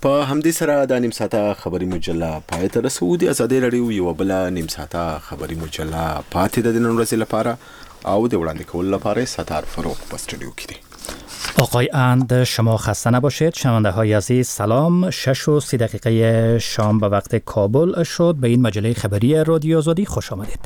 په همدې سره د نیم ساعته خبري مجله پای ته رسو. د ازادي رادیو یو بل نیم ساعته خبري مجله پاتې د نن ورځې لپاره او د وړاندې کولو لپاره ستار فروغ په استودیو کې دي. آقای اند شما خسته نباشید. شنونده های عزیز سلام. 6:30 شام به وقت کابل شد. به این مجله خبری رادیو آزادی خوش آمدید.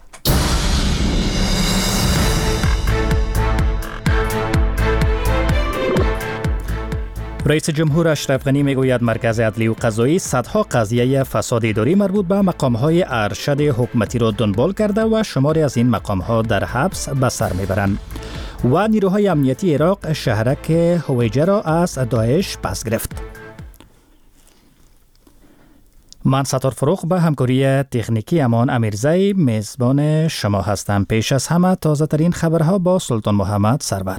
رئیس جمهور اشرف غنی میگوید مرکز عدلی و قضایی صدها قضیه فساد اداری مربوط به مقام‌های ارشد حکومتی را دنبال کرده و شماری از این مقام‌ها در حبس به سر میبرند. و نیروهای امنیتی عراق شهرک هویجه را از داعش پس گرفت. من ستار فروغ به همکاری تکنیکی امان امیرزی میزبان شما هستم. پیش از همه تازه ترین خبرها با سلطان محمد سرور.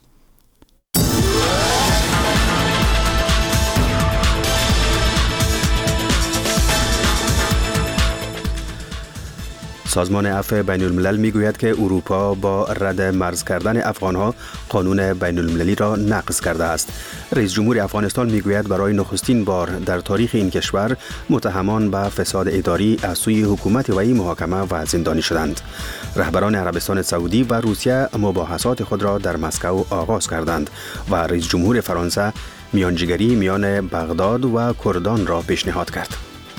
سازمان عفو بین الملل میگوید که اروپا با رد مرز کردن افغانها قانون بین المللی را نقض کرده است. رئیس جمهور افغانستان میگوید برای نخستین بار در تاریخ این کشور متهمان به فساد اداری از سوی حکومت وی محاکمه و زندانی شدند. رهبران عربستان سعودی و روسیه مباحثات خود را در مسکو آغاز کردند و رئیس جمهور فرانسه میانجیگری میان بغداد و کردان را پیشنهاد کرد.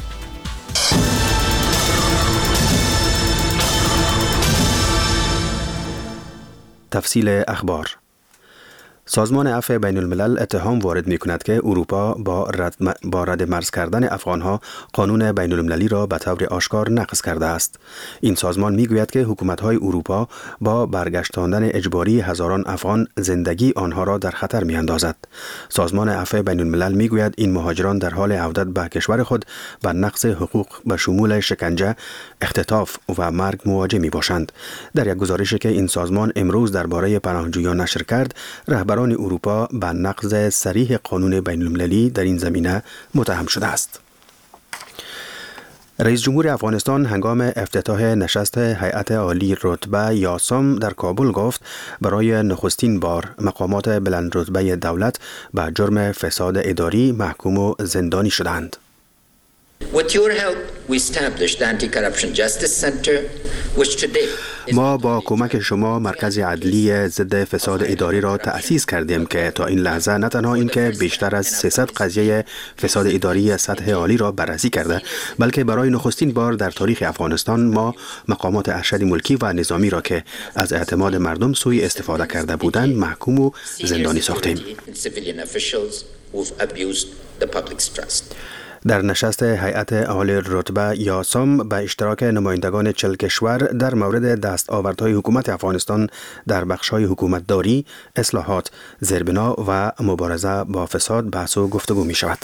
تفصیل اخبار. سازمان عفو بین الملل اتهام وارد می کند که اروپا با رد مرز کردن افغانها قانون بین المللی را به طور آشکار نقض کرده است. این سازمان می گوید که حکومت‌های اروپا با برگشتاندن اجباری هزاران افغان زندگی آنها را در خطر می اندازد. سازمان عفو بین الملل می گوید این مهاجران در حال عودت به کشور خود با نقض حقوق به شمول شکنجه، اختطاف و مرگ مواجه می باشند. در یک گزارشی که این سازمان امروز درباره پناهجویان نشر کرد، رهبران اروپا به نقض صریح قانون بین المللی در این زمینه متهم شده است. رئیس جمهور افغانستان هنگام افتتاح نشست هیئت عالی رتبه یاسام در کابل گفت برای نخستین بار مقامات بلند رتبه دولت به جرم فساد اداری محکوم و زندانی شدند. With your help, we established the Anti-Corruption Justice Center, which today ما با کمک شما مرکز عدلی ضد فساد اداری را تأسیس کردیم که تا این لحظه نه تنها اینکه بیشتر از 300 قضیه فساد اداری سطح عالی را بررسی کرده، بلکه برای نخستین بار در تاریخ افغانستان ما مقامات ارشد ملکی و نظامی را که از اعتماد مردم سوء استفاده کرده بودند محکوم و زندانی ساختیم. در نشست هیئت عالی رتبه یاسام به اشتراک نمایندگان 40 کشور در مورد دستاوردهای حکومت افغانستان در بخش‌های حکومتداری، اصلاحات، زیربنا و مبارزه با فساد بحث و گفتگو می شود.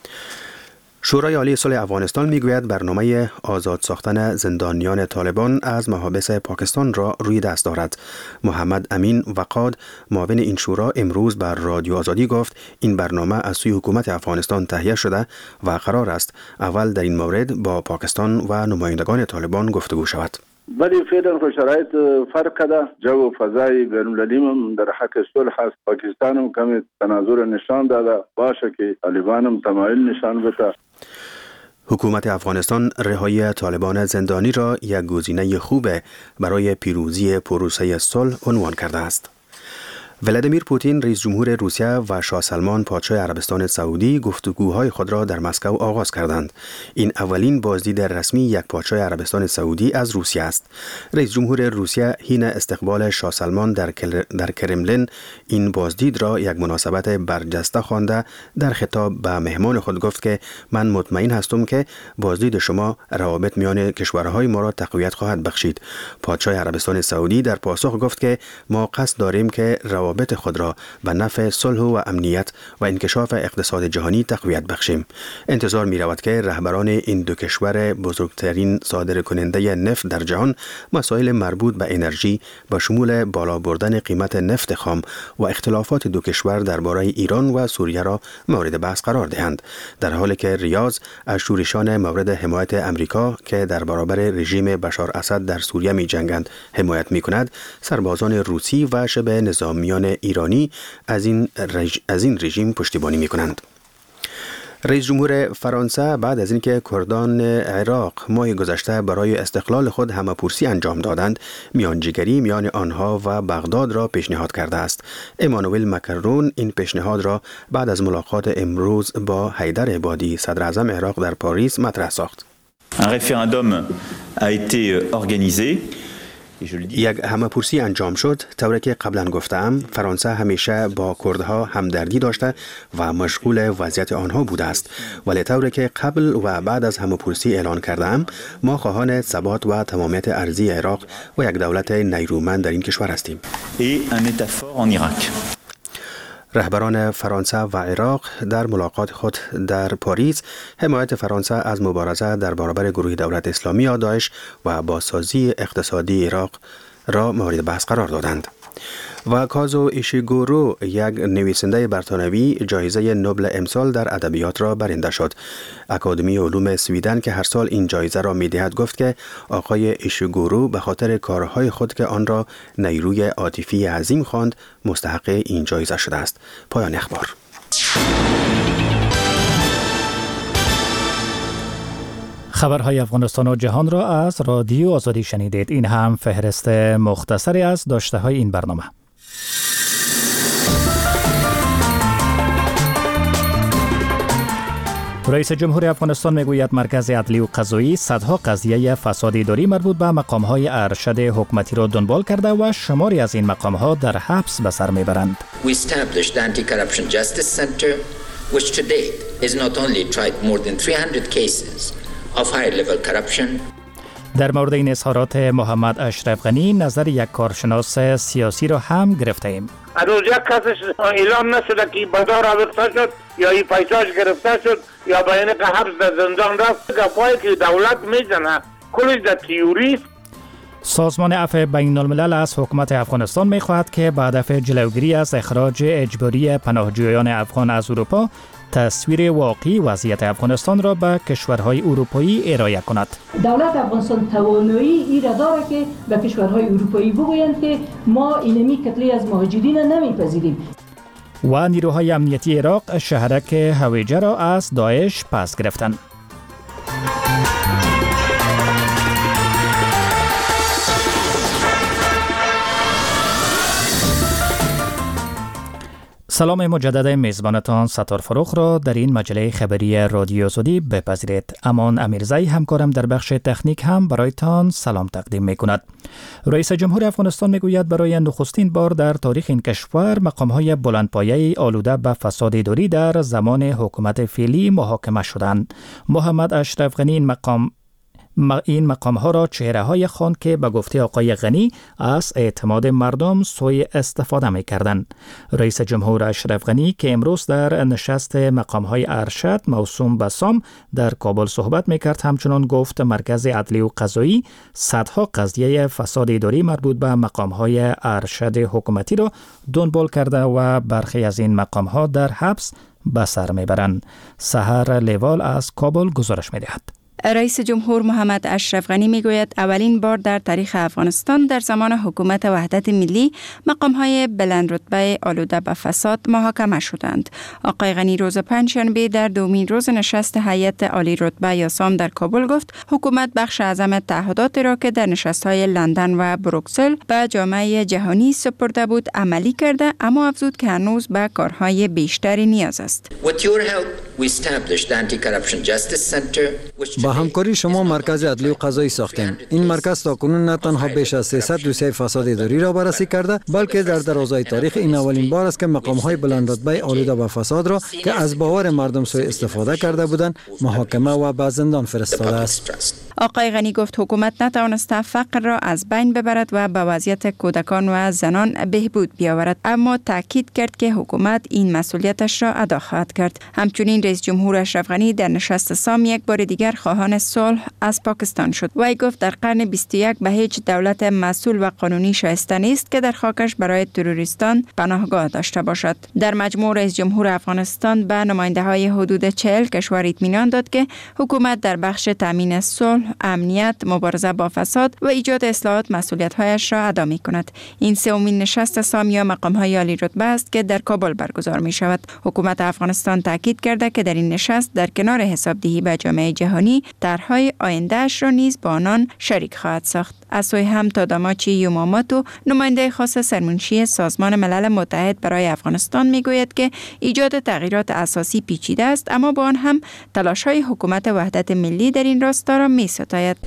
شورای عالی صلح افغانستان میگوید برنامه آزاد ساختن زندانیان طالبان از محابس پاکستان را روی دست دارد. محمد امین وقاد معاون این شورا امروز بر رادیو آزادی گفت این برنامه از سوی حکومت افغانستان تهیه شده و قرار است اول در این مورد با پاکستان و نمایندگان طالبان گفتگو شود. ولی فعلا خو شرایط فرق ده. جو فضای بین‌المللی هم در حق صلح است. پاکستان هم کمی تناظر نشان داده باشه که طالبان هم تمایل نشان بده. حکومت افغانستان رهایی طالبان زندانی را یک گزینه خوب برای پیروزی پروسه صلح عنوان کرده است. ولادیمیر پوتین رئیس جمهور روسیه و شاه سلمان پادشاه عربستان سعودی گفتگوهای خود را در مسکو آغاز کردند. این اولین بازدید رسمی یک پادشاه عربستان سعودی از روسیه است. رئیس جمهور روسیه حین استقبال شاه سلمان در کرملین این بازدید را یک مناسبت برجسته خوانده در خطاب به مهمان خود گفت که من مطمئن هستم که بازدید شما روابط میان کشورهای ما را تقویت خواهد بخشید. پادشاه عربستان سعودی در پاسخ گفت که ما قصد داریم که روابط خود را به نفع صلح و امنیت و انکشاف اقتصاد جهانی تقویت بخشیم. انتظار می رود که رهبران این دو کشور بزرگترین صادر کننده نفت در جهان مسائل مربوط به انرژی به شمول بالا بردن قیمت نفت خام و اختلافات دو کشور درباره ایران و سوریه را مورد بحث قرار دهند، در حالی که ریاض از شورشان مورد حمایت امریکا که در برابر رژیم بشار اسد در سوریه می جنگند حمایت می کند. سربازان روسی و شبه نظامیان ایرانی از این رژیم پشتیبانی می کنند. رئیس جمهور فرانسه بعد از اینکه کردان عراق ماه گذشته برای استقلال خود همه‌پرسی انجام دادند، میانجیگری میان آنها و بغداد را پیشنهاد کرده است. امانوئل مکرون این پیشنهاد را بعد از ملاقات امروز با حیدر عبادی صدر اعظم عراق در پاریس مطرح ساخت. Un référendum a été organisé. یک همه‌پرسی انجام شد. طوری که قبلا گفتم، فرانسه همیشه با کردها همدردی داشته و مشغول وضعیت آنها بوده است. ولی طوری که قبل و بعد از همه‌پرسی اعلان کردم، ما خواهان ثبات و تمامیت ارضی عراق و یک دولت نیرومند در این کشور هستیم. Et un État fort en Irak. رهبران فرانسه و عراق در ملاقات خود در پاریس حمایت فرانسه از مبارزه در برابر گروه دولت اسلامی یا داعش و بازسازی اقتصادی عراق را مورد بحث قرار دادند. و کازو ایشیگورو، یک نویسنده برتانوی، جایزه نوبل امسال در ادبیات را برنده شد. اکادمی علوم سویدن که هر سال این جایزه را می‌دهد گفت که آقای ایشیگورو به خاطر کارهای خود که آن را نیروی عاطفی عظیم خواند مستحق این جایزه شده است. پایان اخبار. خبرهای افغانستان و جهان را از رادیو آزادی شنیدید. این هم فهرست مختصری از داشته‌های این برنامه. رئیس جمهور افغانستان میگوید مرکز عدلی و قضایی صدها قضیه فساد اداری مربوط به مقام‌های ارشد حکومتی را دنبال کرده و شماری از این مقام‌ها در حبس به سر میبرند. We established the Anti-Corruption Justice Center, which to date has not only tried more than 300 cases of high-level corruption. در مورد این اظهارات محمد اشرف غنی نظر یک کارشناس سیاسی را هم گرفته ایم. روز یک کسش اعلام نشده که بازار آویخته شد یا این پیساش گرفته شد یا به این حبس در زندان رفت. گفایی که دولت میزنه کلش در تیوری. سازمان عفو بین الملل از حکومت افغانستان می‌خواهد که به هدف جلوگیری از اخراج اجباری پناهجویان افغان از اروپا تصویر واقعی وضعیت افغانستان را به کشورهای اروپایی ارائه کند. دولت افغانستان توانایی ای را داره که به کشورهای اروپایی بگویند که ما اینمی کتله از مهاجرین نمیپذیریم. و نیروهای امنیتی عراق شهرک هویجه را از داعش پس گرفتند. سلام مجدد میزبانتان ستار فروخ را در این مجله خبری رادیو آزادی بپذیرید. امان امیرزایی همکارم در بخش تکنیک هم برایتان سلام تقدیم میکند. رئیس جمهور افغانستان میگوید برای نخستین بار در تاریخ این کشور مقام‌های بلندپایه آلوده به فساد اداری در زمان حکومت فعلی محاکمه شدند. محمد اشرف غنی این مقام‌ها را چهره‌های خواند که به گفته آقای غنی از اعتماد مردم سوء استفاده می‌کردند. رئیس جمهور اشرف غنی که امروز در نشست مقام‌های ارشد موسوم به سام در کابل صحبت می‌کرد همچنان گفت مرکز عدلی و قضایی صدها قضیه فساد اداری مربوط به مقام‌های ارشد حکومتی را دنبال کرده و برخی از این مقام‌ها در حبس به سر می‌برند. سحر لیوال از کابل گزارش می‌دهد. رئیس جمهور محمد اشرف غنی میگوید اولین بار در تاریخ افغانستان در زمان حکومت وحدت ملی مقام‌های بلند رتبه آلوده به فساد محاکمه شدند. آقای غنی روز پنجشنبه در دومین روز نشست هیئت عالی رتبه یا سام در کابل گفت حکومت بخش اعظم تعهدات را که در نشست‌های لندن و بروکسل به جامعه جهانی سپرده بود عملی کرده، اما افزود که هنوز به کارهای بیشتری نیاز است. با همکاری شما مرکز عدلی و قضایی ساختیم. این مرکز تاکنون نه تنها بیش از 300 دوسیه فساد اداری را بررسی کرده، بلکه در درازای تاریخ این اولین بار است که مقام‌های بلند رتبه آلوده به فساد را که از باور مردم سوء استفاده کرده بودند محاکمه و به زندان فرستاده است. آقای غنی گفت حکومت نتوانسته فقر را از بین ببرد و به وضعیت کودکان و زنان بهبود بیاورد، اما تاکید کرد که حکومت این مسئولیتش را ادا خواهد کرد. همچنین رئیس جمهور اشرف غنی در نشست سام یک بار دیگر خواهان صلح از پاکستان شد. وی گفت در قرن 21 به هیچ دولت مسئول و قانونی شایسته نیست که در خاکش برای تروریستان پناهگاه داشته باشد. در مجموع رئیس جمهور افغانستان به نماینده‌های حدود 40 کشور اطمینان داد که حکومت در بخش تامین صلح صلح، امنیت، مبارزه با فساد و ایجاد اصلاحات مسئولیت‌هایش را ادا می‌کند. این سومین نشست سام یا مقام‌های عالی رتبه است که در کابل برگزار می‌شود. حکومت افغانستان تاکید کرده که در این نشست در کنار حسابدهی به جامعه جهانی، طرح‌های آینده‌اش را نیز با آنان شریک خواهد ساخت. از سوی هم تاداماچی یوماماتو، نماینده خاص سرمنشی سازمان ملل متحد برای افغانستان میگوید که ایجاد تغییرات اساسی پیچیده است، اما با آن هم تلاش‌های حکومت وحدت ملی در این راستا را می‌ستاید.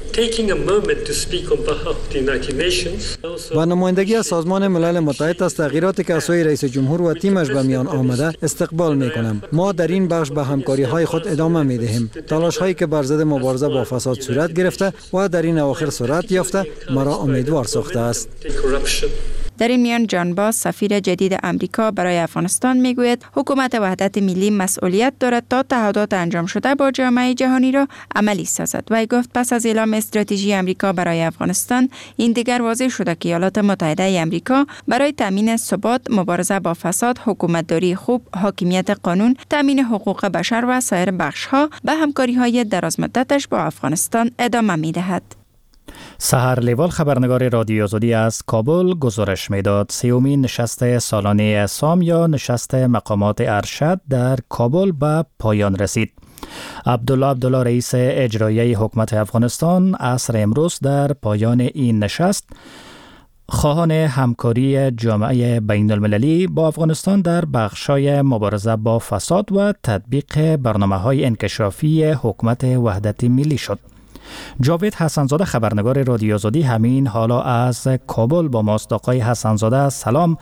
و نمایندگی از سازمان ملل متحد از تغییراتی که از سوی رئیس جمهور و تیمش به میان آمده استقبال می‌کنم. ما در این بخش به همکاری‌های خود ادامه می‌دهیم. تلاش‌هایی که بر ضد مبارزه با فساد صورت گرفته و در این اواخر سرعت یافته مرا امیدوار ساخته است. در این میان جان باز، سفیر جدید امریکا برای افغانستان میگوید حکومت وحدت ملی مسئولیت دارد تا تعهدات انجام شده با جامعه جهانی را عملی سازد. و گفت پس از اعلام استراتژی امریکا برای افغانستان، این دیگر واضح شده که ایالات متحده امریکا برای تامین ثبات، مبارزه با فساد، حکومتداری خوب، حاکمیت قانون، تامین حقوق بشر و سایر بخش‌ها به همکاری‌های درازمدتش با افغانستان ادامه می‌دهد. سحر لیوال، خبرنگار رادیو آزادی از کابل، گزارش میداد. سومین نشست سالانه سام یا نشست مقامات ارشد در کابل به پایان رسید. عبدالله رئیس اجرایی حکومت افغانستان عصر امروز در پایان این نشست خواهان همکاری جامعه بین المللی با افغانستان در بخشای مبارزه با فساد و تطبیق برنامه‌های انکشافی حکومت وحدت ملی شد. جاوید حسنزاده، خبرنگار رادیو آزادی، همین حالا از کابل با ماست. آقای حسنزاده سلام.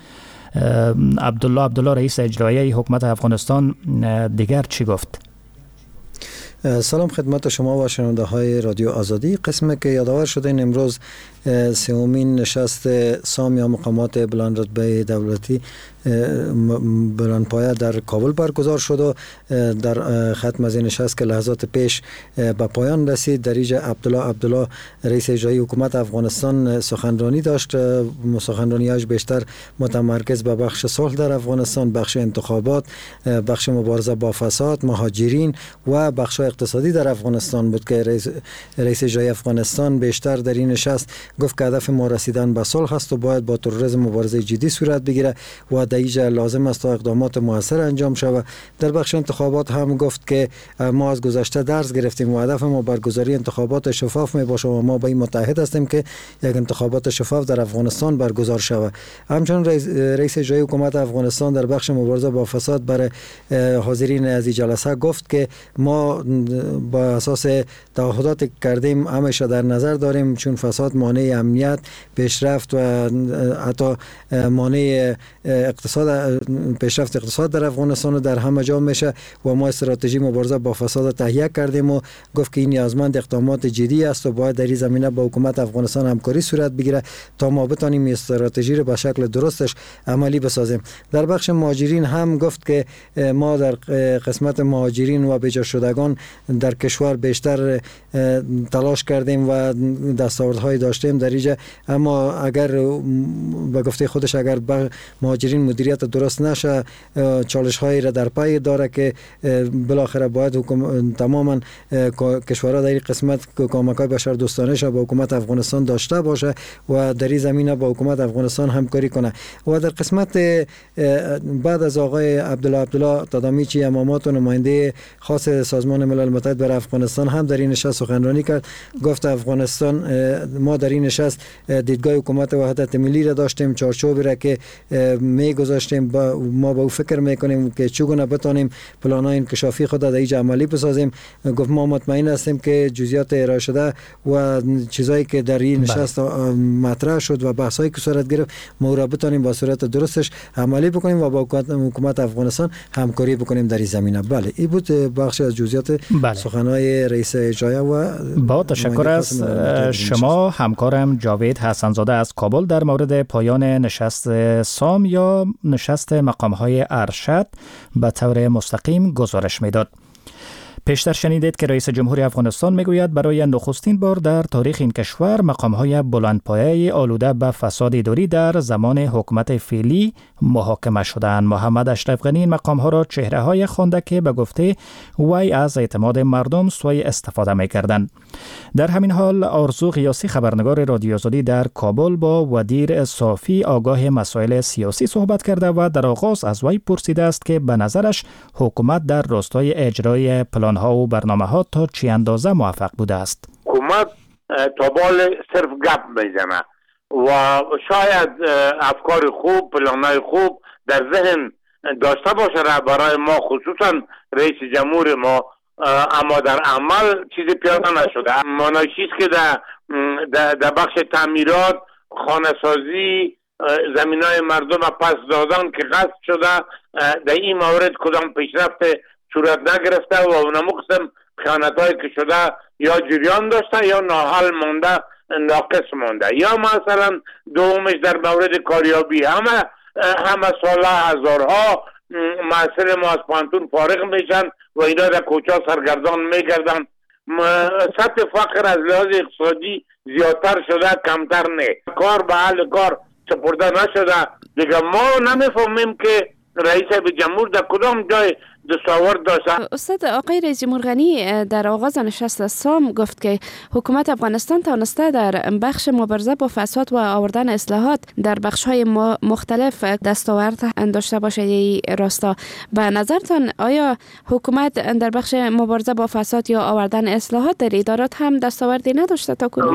عبدالله رئیس اجرایی حکومت افغانستان دیگر چی گفت؟ سلام خدمت شما و شنونده های رادیو آزادی. قسمی که یادآور شده این امروز سومین نشست سام یا مقامات بلند رتبه دولتی بلندپایه در کابل برگزار شد و در ختم از این نشست که لحظات پیش به پایان رسید، در اینجا عبدالله رئیس اجرایی حکومت افغانستان سخنرانی داشت. سخنرانیش بیشتر متمرکز به بخش صلح در افغانستان، بخش انتخابات، بخش مبارزه با فساد، مهاجرین و بخش اقتصادی در افغانستان بود که رئیس اجرایی افغانستان بیشتر در این نشست گفت که هدف ما رسیدن به صلح است و باید با تروریسم مبارزه جدی صورت بگیره و در اینجا لازم است تا اقدامات موثر انجام شود. در بخش انتخابات هم گفت که ما از گذشته درس گرفتیم و هدف ما برگزاری انتخابات شفاف می باشه و ما با این متحد هستیم که یک انتخابات شفاف در افغانستان برگزار شود. همچنین رئیس اجرایی حکومت افغانستان در بخش مبارزه با فساد برای حاضرین از این جلسه گفت که ما با اساس تعهدات کردیم همیشه در نظر داریم، چون فساد مانع امنیت، پیشرفت و حتی مانع پیشرفت اقتصاد در افغانستان در همه جا میشه و ما استراتژی مبارزه با فساد تهیه کردیم و گفت که این نیازمند اقدامات جدی است و باید در این زمینه با حکومت افغانستان همکاری صورت بگیره تا ما بتانیم این استراتژی رو به شکل درستش عملی بسازیم. در بخش مهاجرین هم گفت که ما در قسمت مهاجرین و بیجا شدگان در کشور بیشتر تلاش کردیم و دستاوردهای داشتیم در اینجا، اما اگر به گفته خودش اگر مهاجرین مدیریت درست نشه چالش‌هایی را در پی داره که بالاخره باید تماما کشورها در این قسمت کمک‌های بشردوستانه با حکومت افغانستان داشته باشه و در این زمینه با حکومت افغانستان همکاری کنه. و در قسمت بعد از آقای عبدالله تادامیچی امامات و نماینده خاص سازمان ملل متحد برای افغانستان هم در این نشست سخنرانی کرد. گفت افغانستان ما در این نشست دیدگاه حکومت وحدت ملی را داشتیم، چارچوبی را که میگذاشتیم ما با او فکر میکنیم که چگونه بتانیم پلان‌های انکشافی خود در اینجا عملی بسازیم. گفت ما مطمئن هستیم که جزئیات ارائه شده و چیزایی که در این نشست مطرح شد و بحثایی که صورت گرفت ما را بتانیم با صورت درستش عملی بکنیم و با حکومت افغانستان همکاری بکنیم در این زمینه. بله این بود بخشی از جزئیات سخنهای رئیس اجرایی و با تشکر از شما همکارم جاوید حسنزاده از کابل در مورد پایان نشست سام یا نشست مقام‌های ارشد به طور مستقیم گزارش میداد. پیشتر شنیدید که رئیس جمهوری افغانستان میگوید برای نخستین بار در تاریخ این کشور مقام‌های بلندپایه آلوده به فساد اداری در زمان حکومت فعلی محاکمه شدند. محمد اشرف غنی این مقام‌ها را چهره‌های خوانده که به گفته وی از اعتماد مردم سوء استفاده می‌کردند. در همین حال آرزو غیاسی خبرنگار رادیو آزادی در کابل با ودیر صافی آگاه مسائل سیاسی صحبت کرده و در آغاز از وی پرسیده است که به نظرش حکومت در راستای اجرای پلان‌ها و برنامه‌ها تا چه اندازه موفق بوده است. حکومت تا بال صرف گپ میزنه و شاید افکار خوب، پلان‌های خوب در ذهن داشته باشه برای ما، خصوصا رئیس جمهور ما، اما در عمل چیزی پیاده نشده. مانایشیست که در بخش تعمیرات، خانه‌سازی، زمینای مردم پس دادن که غصب شده، در این مورد کدام پیشرفت صورت نگرفته و اونمو قسم خیانت‌هایی که شده یا جریان داشته یا ناحل مانده، ناقص مانده. یا مثلا دومش در مورد کاریابی، همه ساله هزارها محصل ما از پانتون فارغ میشن و اینا در کوچه سرگردان میگردن. سطح فقر از لحاظ اقتصادی زیادتر شده، کمتر نه. کار به حل کار سپرده نشده. دیگه ما نمیفهمیم که رئیس جمهور در کدام جای دستاورد داشته. استاد آقای رئیس جمهور غنی در آغاز نشست سام گفت که حکومت افغانستان توانسته در بخش مبارزه با فساد و آوردن اصلاحات در بخش‌های مختلف دستاورد داشته باشه. راستا به نظرتان آیا حکومت در بخش مبارزه با فساد یا آوردن اصلاحات در ادارات هم دستاوردی نداشته تا کنون؟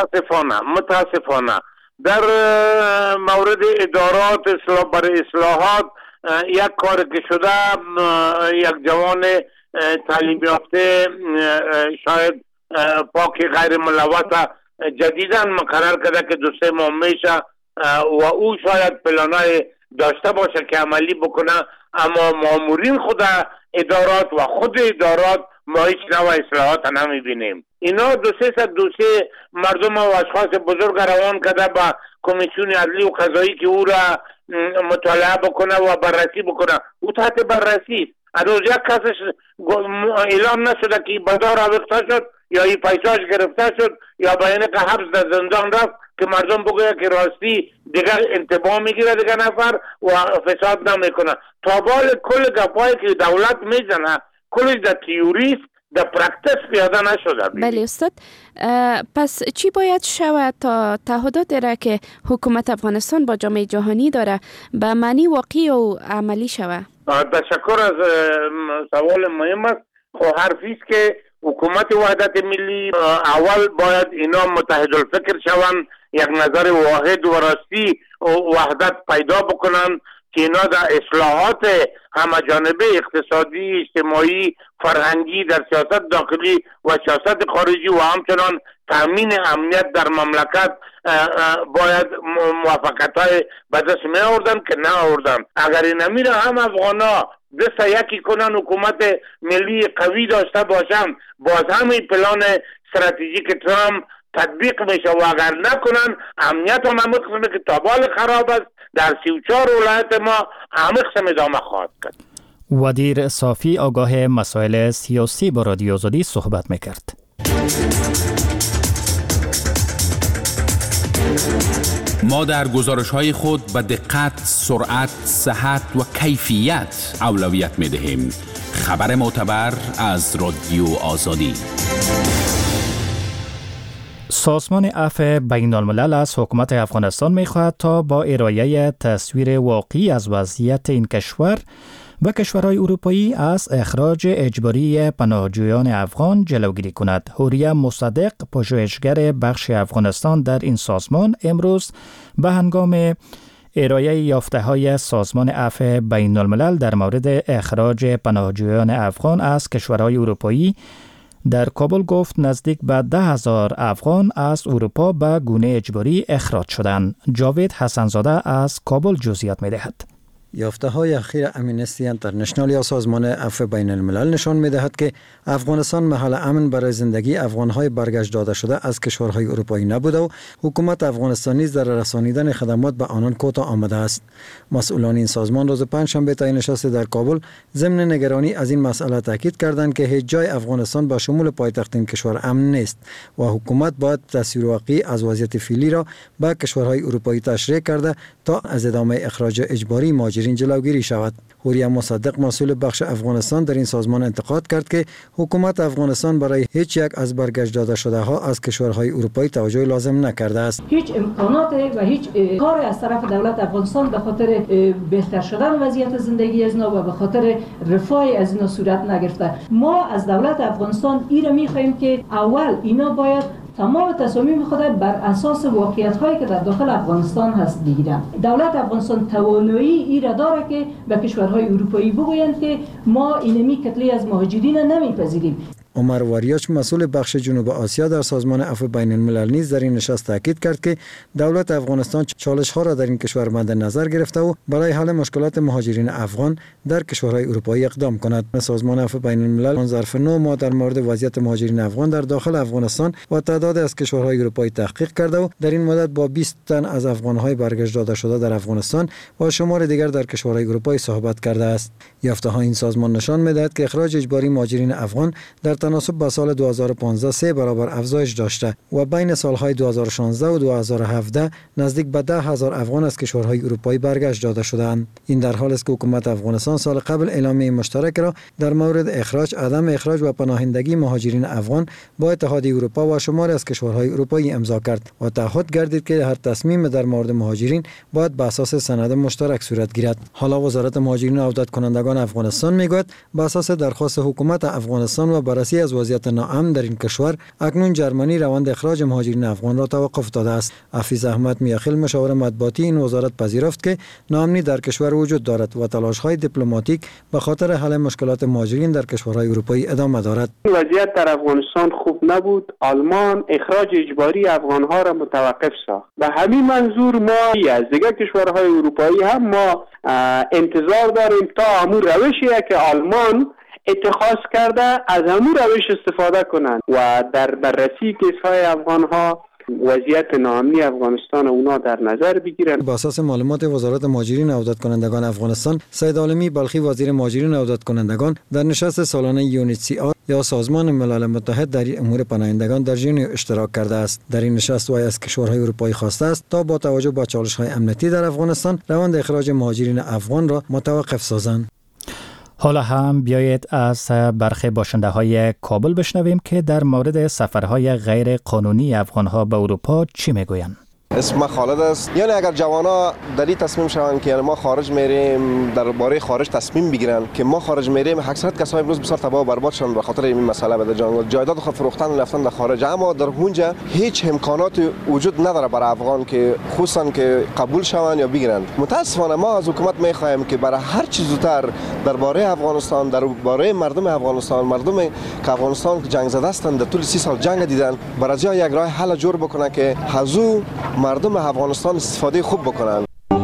متاسفانه در مورد ادارات اصلاحات یک کار که شده، یک جوان تعلیم یافته شاید پاک غیر ملوث جدیداً مقرر کرده که 2-3 ماه میشه و او شاید پلانای داشته باشه که عملی بکنه، اما مامورین خود ادارات و خود ادارات ما هیچ نوع اصلاحات نمیبینیم. اینا 200 دوسیه مردم و اشخاص بزرگ روان کرده با کمیسیون عدلی و قضایی که او را مطالعه بکنه و بررسی بکنه. او تحت بررسی هنوز یک کسش اعلام نشده که بدار آویخته شد یا این پیساش گرفته شد یا بیان که حبس در زندان رفت که مردم بگوید که راستی دیگر انتباه میگیره دیگر نفر و فساد نمیکنه. تا بال کل گپایی که دولت میزنه کلش در تیوریست، در پرکتس پیاده نشده. بله استاد، پس چی باید شود تا تعهداتی را که حکومت افغانستان با جامعه جهانی داره به معنی واقعی و عملی شود؟ تشکر از سوال مهم است. خب حرفی است که حکومت وحدت ملی اول باید اینا متحد الفکر شوند، یک نظر واحد و راستی و وحدت پیدا بکنن که اینا در اصلاحات همه جانبه اقتصادی، اجتماعی، فرهنگی در سیاست داخلی و سیاست خارجی و همچنان تامین امنیت در مملکت باید موافقت‌های به دست می آوردن که نه آوردن. اگر این نمیره هم افغانا دست یکی کنن، حکومت ملی قوی داشته باشن، باز همین پلان استراتژیک ترامپ تطبیق میشه و اگر نکنن امنیت هم همه قسمه که تابال خراب است در 34 ولایت ما همه قسم ادامه خواهد کرد. ودیر صافی آگاه مسائل سیاسی با رادیو آزادی صحبت میکرد. ما در گزارش‌های خود به دقت، سرعت، صحت و کیفیت اولویت می‌دهیم. خبر معتبر از رادیو آزادی. سازمان عفو بین الملل از حکومت افغانستان می‌خواهد تا با ارائه تصویر واقعی از وضعیت این کشور و کشورهای اروپایی از اخراج اجباری پناهجویان افغان جلوگیری کند. حوریه مصدق، پژوهشگر بخش افغانستان در این سازمان، امروز به هنگام ارائه یافته‌های سازمان عفو بین الملل در مورد اخراج پناهجویان افغان از کشورهای اروپایی در کابل گفت نزدیک به 10,000 افغان از اروپا به گونه اجباری اخراج شدند. جاوید حسنزاده از کابل جزئیات می‌دهد. یافته های اخیر امنستی انترنشنال یا سازمان عفو بین الملل نشان می دهد که افغانستان محل امن برای زندگی افغان های برگشت داده شده از کشورهای اروپایی نبوده و حکومت افغانستانی در رسانیدن خدمات به آنان کوتاه آمده است. مسئولان این سازمان روز پنجشنبه طی نشست در کابل ضمن نگرانی از این مسئله تاکید کردند که هیچ جای افغانستان با شمول پایتخت این کشور امن نیست و حکومت باید تصویر واقعی از وضعیت فعلی را به کشورهای اروپایی تشریح کرده تا از ادامه اخراج اجباری ماجرا مهاجرین جلوگیری شود. هوریا مصدق مسئول بخش افغانستان در این سازمان انتقاد کرد که حکومت افغانستان برای هیچ یک از برگشت داده شده ها از کشورهای اروپایی توجه لازم نکرده است. هیچ امکانات و هیچ کار از طرف دولت افغانستان به خاطر بهتر شدن وضعیت زندگی از اینا و به خاطر رفاه از اینا صورت نگرفته. ما از دولت افغانستان ایره می‌خواهیم که اول اینا باید تمام تصامیم خود بر اساس واقعیت‌هایی که در داخل افغانستان هست بگیرند. دولت افغانستان توانایی ای را داره که به کشورهای اروپایی بگویند که ما اینمی کتله از مهاجرین نمیپذیریم. عمر واریاچ مسئول بخش جنوب آسیا در سازمان عفو بین الملل نیز در این نشست تاکید کرد که دولت افغانستان چالش ها را در این کشور مد نظر گرفته و برای حل مشکلات مهاجرین افغان در کشورهای اروپایی اقدام کند. سازمان عفو بین الملل ظرف 9 ماه در مورد وضعیت مهاجرین افغان در داخل افغانستان و تعداد از کشورهای اروپایی تحقیق کرده و در این مدت با 20 تن از افغان‌های برگشت داده شده در افغانستان و شمار دیگر در کشورهای اروپایی صحبت کرده است. یافته‌های این سازمان نشان می‌دهد که اخراج اجباری مهاجرین افغان در تناسب با سال 2015 3 برابر افزایش داشته و بین سالهای 2016 و 2017 نزدیک به 10,000 افغان از کشورهای اروپایی برگشت داده شدند. این در حالی است که حکومت افغانستان سال قبل اعلامیه مشترک را در مورد اخراج، عدم اخراج و پناهندگی مهاجرین افغان با اتحادیه اروپا و شماری از کشورهای اروپایی امضا کرد و تعهد گردید که هر تصمیم در مورد مهاجرین باید بر اساس سند مشترک صورت گیرد. حالا وزارت مهاجرین و عودت کنندگان افغانستان میگوید بر اساس درخواست حکومت افغانستان و بررسی از وضعیت ناامن در این کشور اکنون جرمنی روند اخراج مهاجرین افغان را توقف داده است. حفیظ احمد میاخیل مشاور مطبوعاتی این وزارت پذیرفت که ناامنی در کشور وجود دارد و تلاش‌های دیپلماتیک به خاطر حل مشکلات مهاجرین در کشورهای اروپایی ادامه دارد. وضعیت در افغانستان خوب نبود. آلمان اخراج اجباری افغان‌ها را متوقف ساخت. به همین منظور ما از دیگر کشورهای اروپایی هم ما انتظار داریم تا همون روشی که آلمان اتخاذ کرده از همون روش استفاده کنند و در بررسی کیس‌های افغان‌ها وضعیت ناامنی افغانستان اونا در نظر بگیرند. با اساس معلومات وزارت مهاجرین و عودت کنندگان افغانستان، سید عالمی بلخی وزیر مهاجرین و عودت کنندگان در نشست سالانه UNHCR یا سازمان ملل متحد در امور پناهندگان در ژنو اشتراک کرده است. در این نشست وی از کشورهای اروپایی خواسته است تا با توجه به چالش‌های امنیتی در افغانستان روند اخراج مهاجرین افغان را متوقف سازند. حالا هم بیایید از برخی باشنده‌های کابل بشنویم که در مورد سفرهای غیر قانونی افغان‌ها به اروپا چی میگویند. اسم خالد است. یعنی اگر جوانا در این تصمیم شوند که ما خارج میریم، درباره خارج تصمیم بگیرن که ما خارج میریم، اکثریت کسایی امروز بسیار تباه و برباد شدن به خاطر این مسئله به جنگل جایداد خود فروختن رفتن در خارج، اما در اونجا هیچ امکانات وجود نداره برای افغان که خصوصا که قبول شوند یا بگیرن. متاسفانه ما از حکومت میخواهیم که برای هر چیز زودتر درباره افغانستان، درباره مردم افغانستان، مردم که افغانستان جنگ زده هستند، در طول 30 سال جنگ دیدن، برای یک راه حل جور بکنه که حضور مردم افغانستان استفاده خوب بکنن.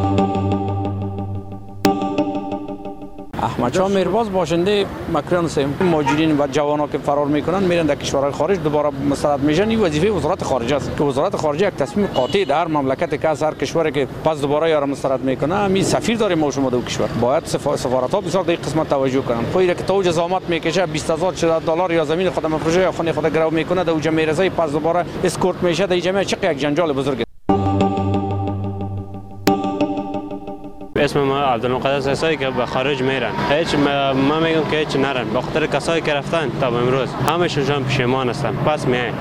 احمد شاه میرباز باشنده مکران سیم مهاجرین و جوانان که فرار میکنن میرن در کشورهای خارج دوباره مسترد میشن. این وظیفه وزارت خارجه است که وزارت خارجه یک تصمیم قاطع در هر مملکت که از هر کشوری که پس دوباره یارو مسترد میکنه، همین سفیر داریم ما شما در کشور، باید سفارت‌ها بسیار در این قسمت توجه کنن. خودی که تو جزامت میکشه $20,000 یا زمین خود مفروشه یا خونه خود گرو میکنه، در اونجا میرزه، پس دوباره اسکورت میشه، در جمعه چقدر یک جنجال بزرگ. اسم ما عبدالمقدس عیسایی که به خارج میرن، هیچ ما میگم که هیچ نرن، به خاطر کسایی که رفتن تا امروز همشون پشیمان هستن، پس میاین.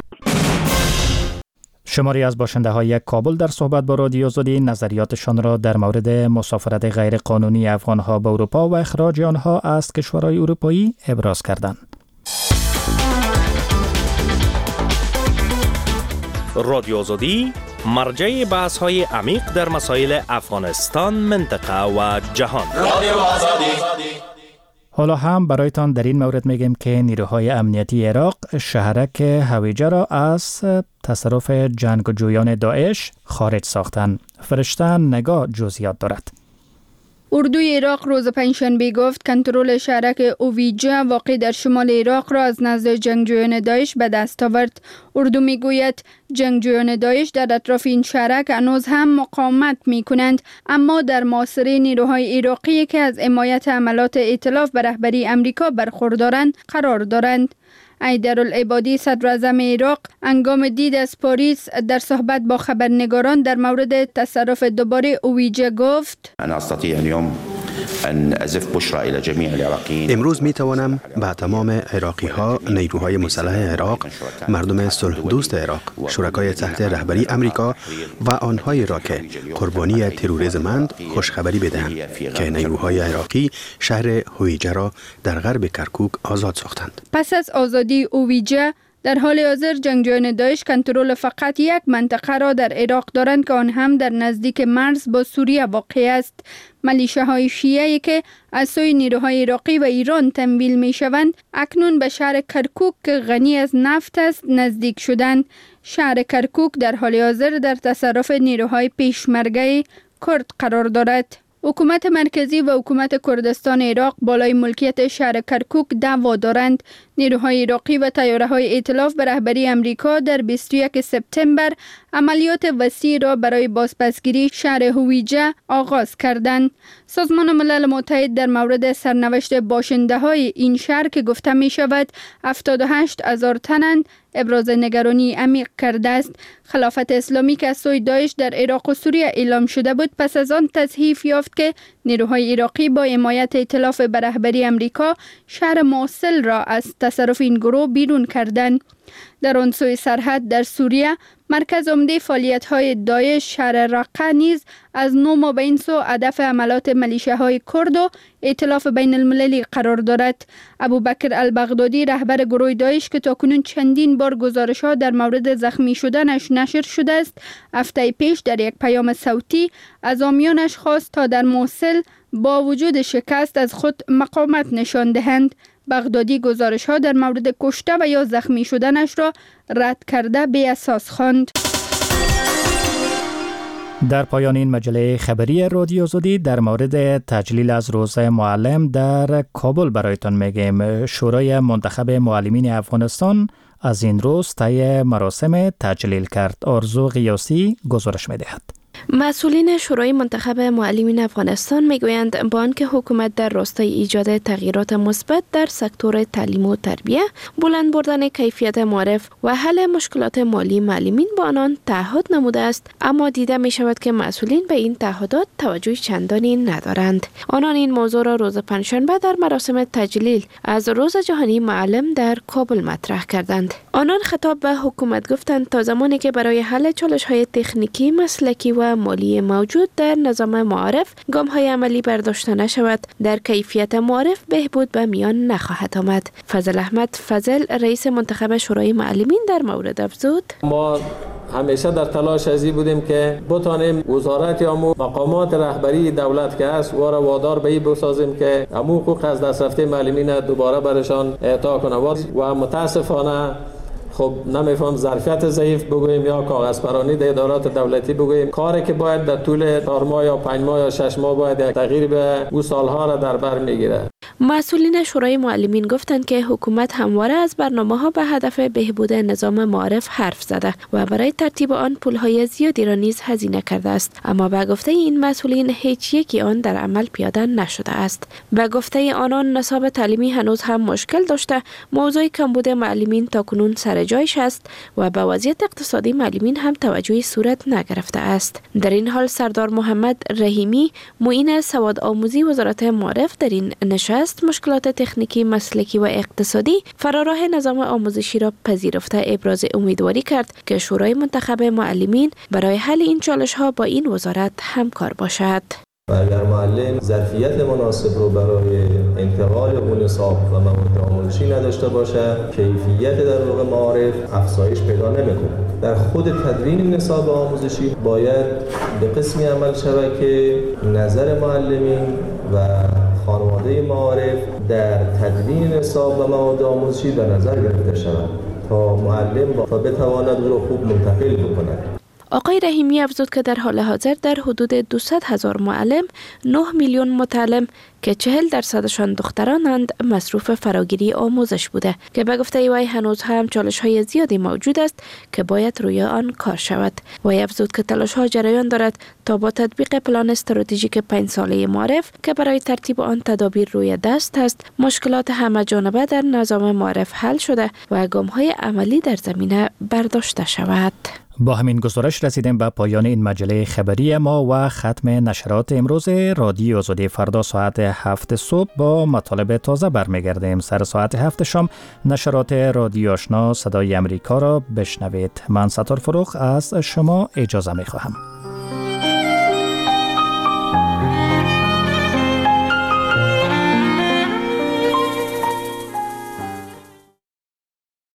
شماری از باشنده‌های کابل در صحبت با رادیو آزادی نظریاتشان را در مورد مسافرت غیر قانونی افغان‌ها به اروپا و اخراج آنها از کشورهای اروپایی ابراز کردند. رادیو آزادی مرجع بحث‌های عمیق در مسائل افغانستان، منطقه و جهان. رادیو آزادی. حالا هم برایتان در این مورد میگیم که نیروهای امنیتی عراق شهرک هویجه را از تصرف جنگجویان داعش خارج ساختند. فرشته نگاه جزئیات دارد. اردوی عراق روز پنجشنبه گفت کنترل شهرک اویجه واقع در شمال عراق را از نزد جنگجویان داعش به دست آورد. اردو میگوید جنگجویان داعش در اطراف این شهرک هنوز هم مقاومت میکنند، اما در محاصره نیروهای عراقی که از حمایت عملات ائتلاف به رهبری امریکا برخوردارند قرار دارند. ایدرالعبادی صدر اعظم عراق هنگام دید از پاریس در صحبت با خبرنگاران در مورد تصرف دوباره اویجه گفت: أنا أستطيع اليوم أن أزف بشرى إلى جميع العراقيين. امروز می توانم به تمام عراقی ها، نیروهای مسلح عراق، مردم صلح دوست عراق، شرکای تحت رهبری امریکا و آنهایی را که قربانی تروریسمند خوشخبری بدهم که نیروهای عراقی شهر هویجه را در غرب کرکوک آزاد ساختند. پس از آزادی هویجه، در حال حاضر جنگجویان داعش کنترل فقط یک منطقه را در عراق دارند که آن هم در نزدیک مرز با سوریه واقع است. ملیشه‌های شیعه‌ای که از سوی نیروهای عراقی و ایران تمویل می‌شوند، اکنون به شهر کرکوک که غنی از نفت است نزدیک شدند. شهر کرکوک در حال حاضر در تصرف نیروهای پیشمرگه کرد قرار دارد. حکومت مرکزی و حکومت کردستان عراق بالای ملکیت شهر کرکوک دعوا دارند. نیروهای عراقی و طیاره‌های ائتلاف به رهبری امریکا در 21 سپتامبر عملیات وسیع را برای بازپسگیری شهر هویجه آغاز کردند. سازمان ملل متحد در مورد سرنوشت باشنده‌های این شهر که گفته می شود 78,000 تنند ابراز نگرانی عمیق کرده است. خلافت اسلامی که از سوی داعش در عراق و سوریه اعلام شده بود، پس از آن تضعیف یافت که نیروهای عراقی با حمایت ائتلاف به رهبری امریکا شهر موصل را از تصرف این گروه بیرون کردند. در آن سوی سرحد در سوریه، مرکز عمده فعالیت‌های داعش شهر رقه نیز از 9 ماه به این سو هدف حملات ملیشه‌های کرد و ائتلاف بین المللی قرار دارد. ابوبکر البغدادی رهبر گروه داعش که تاکنون چندین بار گزارش‌ها در مورد زخمی شدنش نشر شده است، هفته پیش در یک پیام صوتی از حامیانش خواست تا در موصل با وجود شکست از خود مقاومت نشان دهند. بغدادی گزارش‌ها در مورد کشته و یا زخمی شدنش را رد کرده بی اساس خواند. در پایان این مجله خبری رادیو آزادی در مورد تجلیل از روزه معلم در کابل برایتان میگیم. شورای منتخب معلمین افغانستان از این روز طی مراسم تجلیل کرد. آرزو قیاسی گزارش می‌دهد. مسئولین شورای منتخب معلمین افغانستان میگویند با آنکه حکومت در راستای ایجاد تغییرات مثبت در سکتور تعلیم و تربیت، بلند بردن کیفیت معرف و حل مشکلات مالی معلمین با آنان تعهد نموده است، اما دیده می شود که مسئولین به این تعهدات توجه چندانی ندارند. آنان این موضوع را روز پنجشنبه در مراسم تجلیل از روز جهانی معلم در کابل مطرح کردند. آنان خطاب به حکومت گفتند تا زمانی که برای حل چالش‌های تکنیکی، مسلکی و مالی موجود در نظام معارف گام‌های عملی برداشته نشود، در کیفیت معارف بهبود به میان نخواهد آمد. فضل احمد فضل رئیس منتخب شورای معلمین در مورد افزود: ما همیشه در تلاش ازی بودیم که بتانیم وزارت یا مقامات رهبری دولت که است و را وادار به این بسازیم که امو حقوق از دست رفته معلمین دوباره برشان اعطا کنه و متاسفانه خب نمیفهم ظرفیت ضعیف بگوییم یا کاغذ پرانی در ادارات دولتی بگوییم، کاری که باید در طول 4 ماه یا 5 ماه یا 6 ماه باید یک تغییر به او سالها را در بر میگیره. مسئولین شورای معلمین گفتند که حکومت همواره از برنامه‌ها به هدف بهبود نظام معارف حرف زده و برای ترتیب آن پول‌های زیادی را نیز هزینه کرده است، اما به گفته این مسئولین هیچ یکی آن در عمل پیاده نشده است. به گفته آنان نصاب تعلیمی هنوز هم مشکل داشته، موضوع کمبود معلمین تاکنون سر جایش است و به وضعیت اقتصادی معلمین هم توجهی صورت نگرفته است. در این حال سردار محمد رحیمی معین سواد آموزی وزارت معارف در این نشست مشکلات تکنیکی، مسلکی و اقتصادی فراراه نظام آموزشی را پذیرفته ابراز امیدواری کرد که شورای منتخب معلمین برای حل این چالش‌ها با این وزارت همکار باشد. اگر معلم ظرفیت مناسب رو برای انتقال اون نصاب و مواد آموزشی نداشته باشه، کیفیت در واقع معارف افزایش پیدا نمیکنه. در خود تدوین نصاب آموزشی باید به قسمی عمل شود که نظر معلمین و خانواده معارف در تدوین نصاب و مواد آموزشی در نظر گرفته شود تا معلم بتواند او را خوب منتقل بکنه. آقای رحیمی افزود که در حال حاضر در حدود 200,000 معلم، 9 میلیون متعلم که 40% دخترانند مصروف فراگیری آموزش بوده که به گفته وی هنوز هم چالش‌های زیادی موجود است که باید روی آن کار شود. وی افزود که تلاش‌ها جریان دارد تا با تطبیق پلان استراتژیک 5 ساله معارف که برای ترتیب آن تدابیر روی دست است، مشکلات همه جانبه در نظام معارف حل شده و گام‌های عملی در زمینه برداشته شود. با همین گزارش رسیدیم به پایان این مجله خبری ما و ختم نشرات امروز رادیو آزادی. فردا ساعت 7 صبح با مطالب تازه برمیگردیم. سر ساعت 7 شام نشرات رادیو آشنا صدای امریکا را بشنوید. من ستار فروخ از شما اجازه می خواهم.